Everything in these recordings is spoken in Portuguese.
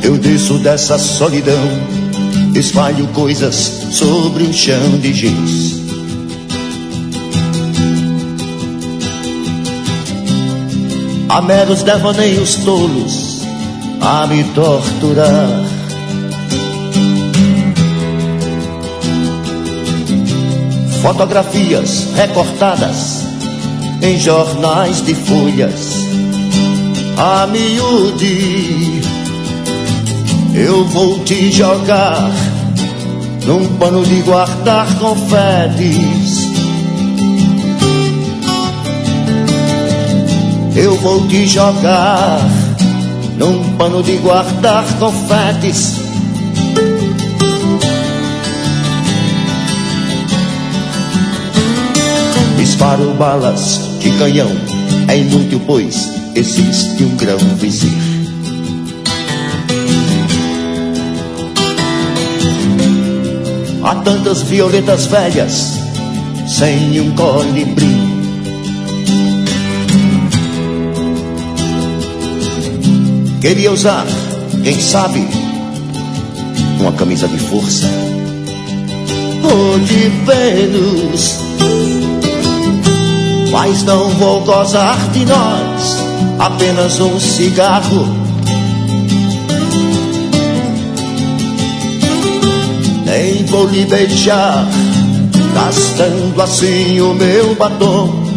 Eu desço dessa solidão, espalho coisas sobre um chão de giz. Há meros devaneios tolos a me torturar. Fotografias recortadas em jornais de folhas a miúde. Eu vou te jogar num pano de guardar confetes. Eu vou te jogar num pano de guardar confetes. Disparo balas de canhão, é inútil pois existe um grão vizir. Há tantas violetas velhas sem um colibri. Queria usar, quem sabe, uma camisa de força ou de Vênus, mas não vou gozar de nós, apenas um cigarro. Nem vou lhe beijar, gastando assim o meu batom.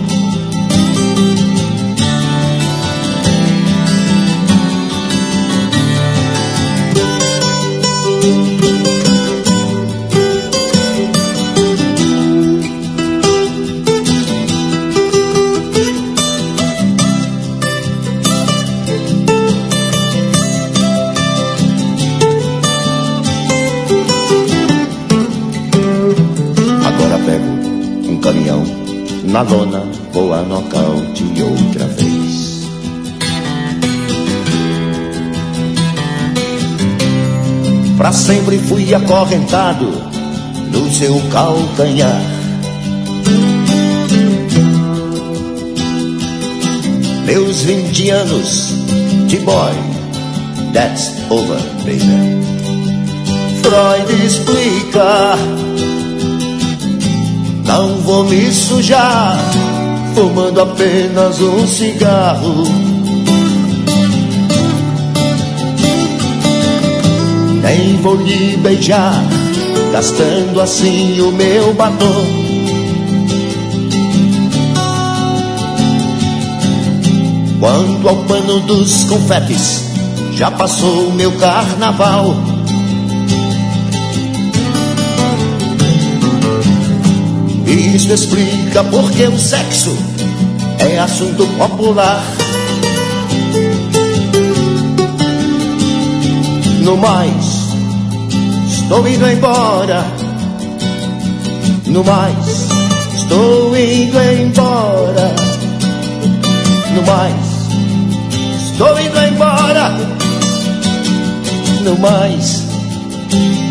Na lona vou a nocaute outra vez. Pra sempre fui acorrentado no seu calcanhar. Meus 20 anos de boy, that's over, baby. Freud explica. Não vou me sujar fumando apenas um cigarro. Nem vou lhe beijar, gastando assim o meu batom. Quanto ao pano dos confetes, já passou o meu carnaval. Isso explica porque o sexo é assunto popular. No mais, estou indo embora. No mais, estou indo embora. No mais, estou indo embora. No mais,